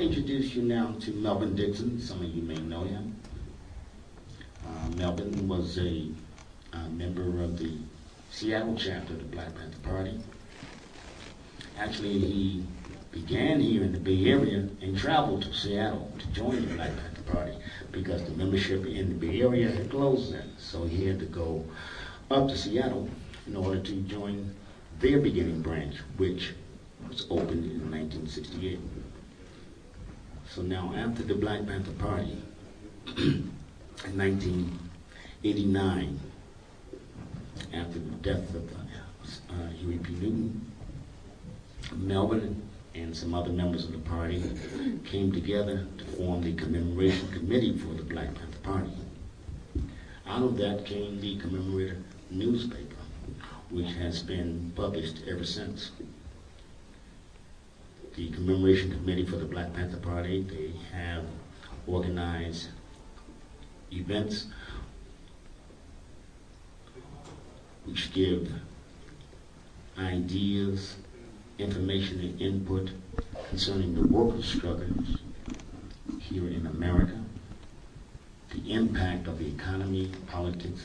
introduce you now to Melvin Dixon. Some of you may know him. Melvin was a member of the Seattle chapter of the Black Panther Party. Actually, he began here in the Bay Area and traveled to Seattle to join the Black Panther Party because the membership in the Bay Area had closed then. So he had to go up to Seattle in order to join their beginning branch, which was opened in 1968. So now after the Black Panther Party, in 1989, after the death of Huey P. Newton, Melvin and some other members of the party came together to form the commemoration committee for the Black Panther Party. Out of that came the Commemorator newspaper, which has been published ever since. The commemoration committee for the Black Panther Party, they have organized events which give ideas, information, and input concerning the workers' struggles here in America, the impact of the economy, politics,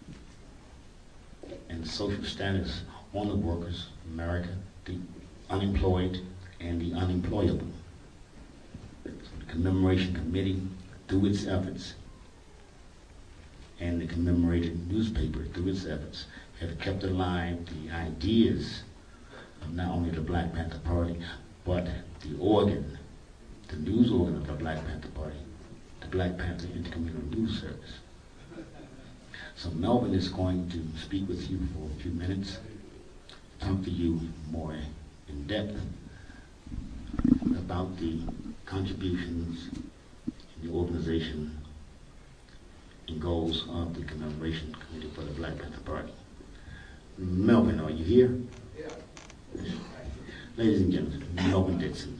and social status on the workers, America, the unemployed, and the unemployable. So the Commemoration Committee, through its efforts, and the commemorated newspaper, through its efforts, have kept alive the ideas of not only the Black Panther Party, but the organ, the news organ of the Black Panther Party, the Black Panther Intercommunal News Service. So Melvin is going to speak with you for a few minutes, talk to you more in depth about the contributions in the organization and goals of the Commemoration Committee for the Black Panther Party. Melvin, are you here? Yeah. Ladies and gentlemen, Melvin Dixon.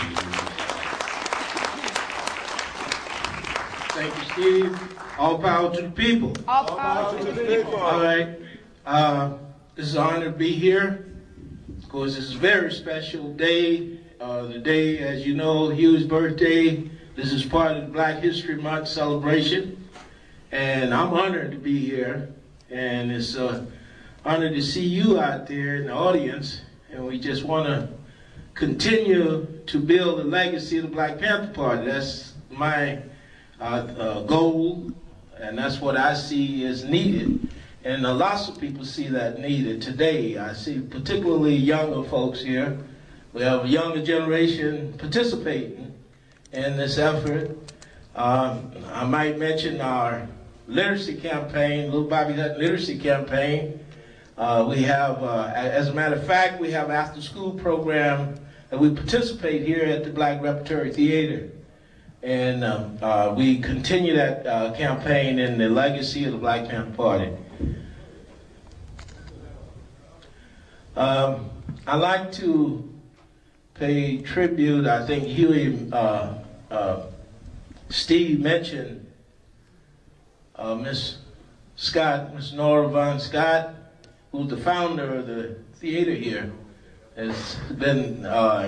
Thank you, Steve. All power to the people. All power to the people. All right. This is an honor to be here. Of course, this is a very special day. The day, as you know, Huey's birthday. This is part of the Black History Month celebration. And I'm honored to be here. And it's an honor to see you out there in the audience. And we just want to continue to build the legacy of the Black Panther Party. That's my goal, and that's what I see is needed. And lots of people see that needed today. I see particularly younger folks here. We have a younger generation participating in this effort. I might mention our literacy campaign, Little Bobby Hutton Literacy Campaign. We have, as a matter of fact, we have after-school program that we participate here at the Black Repertory Theater. And we continue that campaign in the legacy of the Black Panther Party. I like to pay tribute. I think Huey, Steve mentioned Miss Scott, Miss Nora Von Scott, who's the founder of the theater here. Has been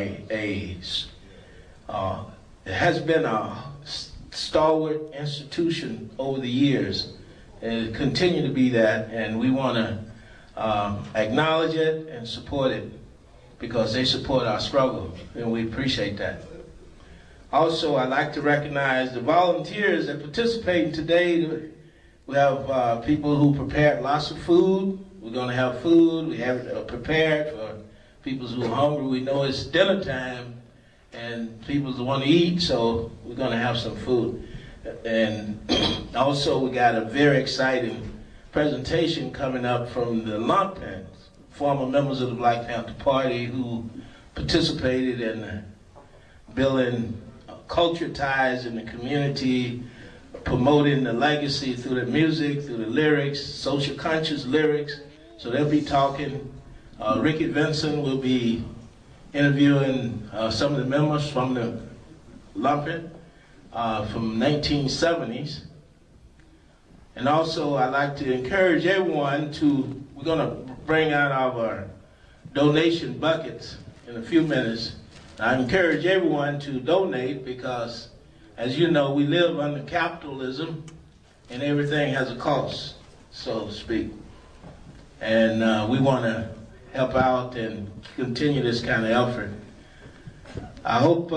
it has been a stalwart institution over the years, and it continue to be that, and we want to acknowledge it and support it because they support our struggle, and we appreciate that. Also, I'd like to recognize the volunteers that participate today. We have people who prepared lots of food. We're going to have food. We have it prepared for people who are hungry. We know it's dinner time, and people want to eat, so we're going to have some food. And also, we got a very exciting presentation coming up from the Lumpins, former members of the Black Panther Party who participated in building culture ties in the community, promoting the legacy through the music, through the lyrics, social conscious lyrics. So they'll be talking. Ricky Vincent will be interviewing some of the members from the Lumpin from 1970s. And also I'd like to encourage everyone to, we're going to bring out our donation buckets in a few minutes. I encourage everyone to donate because, as you know, we live under capitalism and everything has a cost, so to speak. And we want to help out and continue this kind of effort. I hope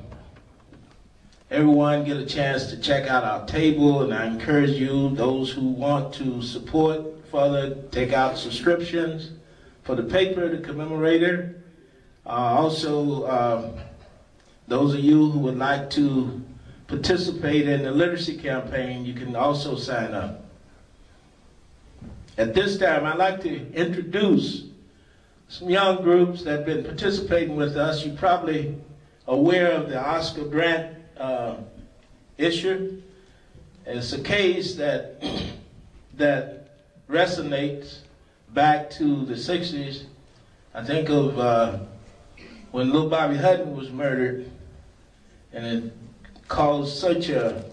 everyone get a chance to check out our table, and I encourage you, those who want to support further, take out subscriptions for the paper, the commemorator. Also, those of you who would like to participate in the literacy campaign, you can also sign up. At this time, I'd like to introduce some young groups that have been participating with us. You're probably aware of the Oscar Grant issue. It's a case that resonates back to the 60s. I think of when little Bobby Hutton was murdered, and it caused such a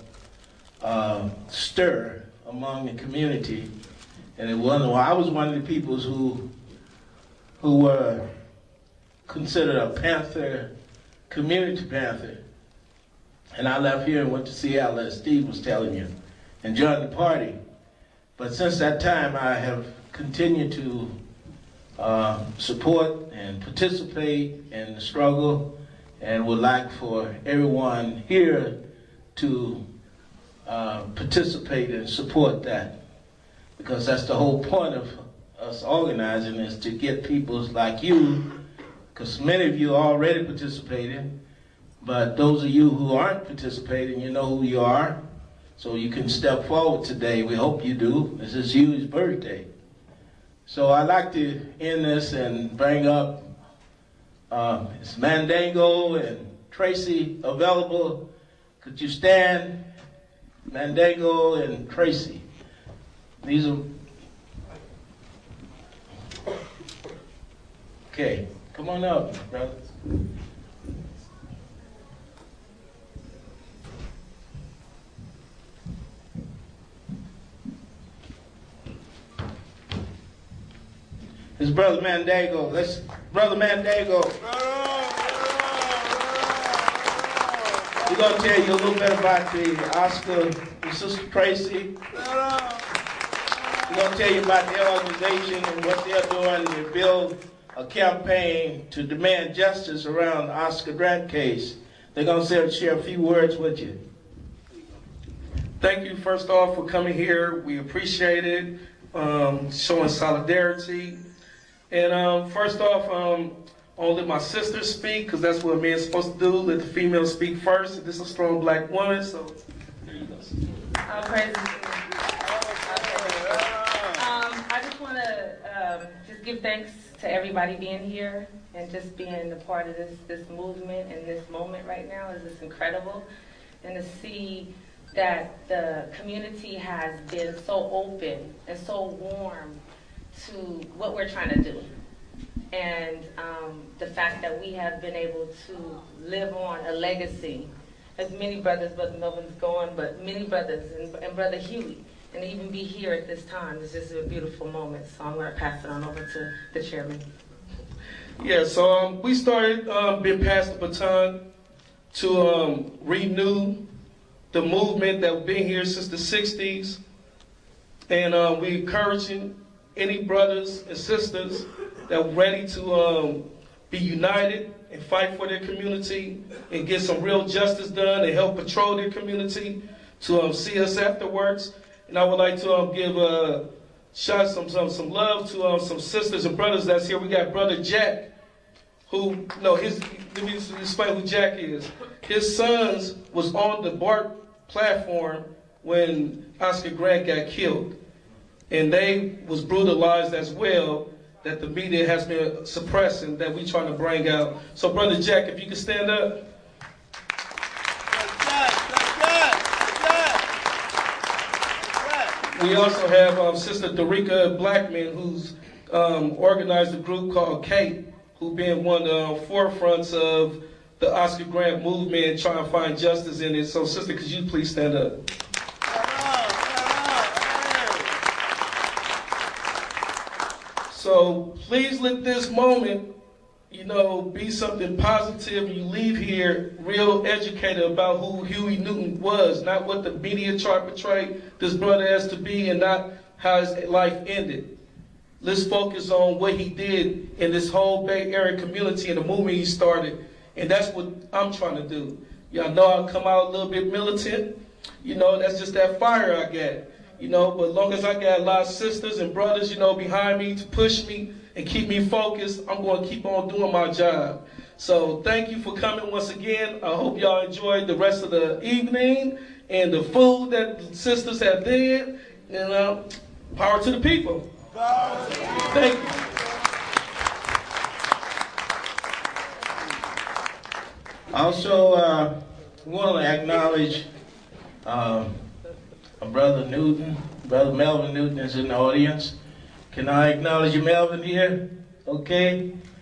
stir among the community. And I was one of the people who were considered a Panther, community Panther. And I left here and went to Seattle, as Steve was telling you, and joined the party. But since that time, I have continued to support and participate in the struggle, and would like for everyone here to participate and support that. Because that's the whole point of us organizing, is to get people like you, because many of you are already participating, but those of you who aren't participating, you know who you are, so you can step forward today. We hope you do. This is Hugh's birthday. So I'd like to end this and bring up it's Mandango and Tracy available. Could you stand? Mandango and Tracy. These are... Okay, come on up, brothers. It's Brother Mandango. Brother Mandango. We're going to tell you a little bit about the Oscar and Sister Tracy. We're going to tell you about their organization and what they're doing to build a campaign to demand justice around the Oscar Grant case. They're going to share a few words with you. Thank you, first off, for coming here. We appreciate it, showing solidarity. And first off, I'll let my sister speak, because that's what a man's supposed to do. Let the female speak first. This is a strong black woman, so there you go. All praises. I just want to just give thanks to everybody being here and just being a part of this movement and this moment right now. Is just incredible. And to see that the community has been so open and so warm to what we're trying to do. And the fact that we have been able to live on a legacy, as many brothers, Brother Melvin's gone, but many brothers, and Brother Huey, and even be here at this time is just a beautiful moment. So I'm going to pass it on over to the chairman. Yeah, so we started being passed the baton to renew the movement that's been here since the 60s. And we're encouraging any brothers and sisters that are ready to be united and fight for their community and get some real justice done and help patrol their community to see us afterwards. And I would like to give some love to some sisters and brothers that's here. We got Brother Jack, who, let me explain who Jack is. His sons was on the BART platform when Oscar Grant got killed. And they was brutalized as well, that the media has been suppressing, that we trying to bring out. So Brother Jack, if you could stand up. We also have Sister Darika Blackman, who's organized a group called Kate, who been one of the forefronts of the Oscar Grant movement, trying to find justice in it. So Sister, could you please stand up? So please let this moment be something positive. You leave here real educated about who Huey Newton was, not what the media tried to portray this brother as to be, and not how his life ended. Let's focus on what he did in this whole Bay Area community and the movement he started. And that's what I'm trying to do. Y'all know I come out a little bit militant. That's just that fire I got. But as long as I got a lot of sisters and brothers, behind me to push me and keep me focused, I'm going to keep on doing my job. So thank you for coming once again. I hope y'all enjoyed the rest of the evening and the food that the sisters have did. And power to the people. Thank you. Also, we want to acknowledge Brother Newton. Brother Melvin Newton is in the audience. Can I acknowledge you, Melvin, here? Okay.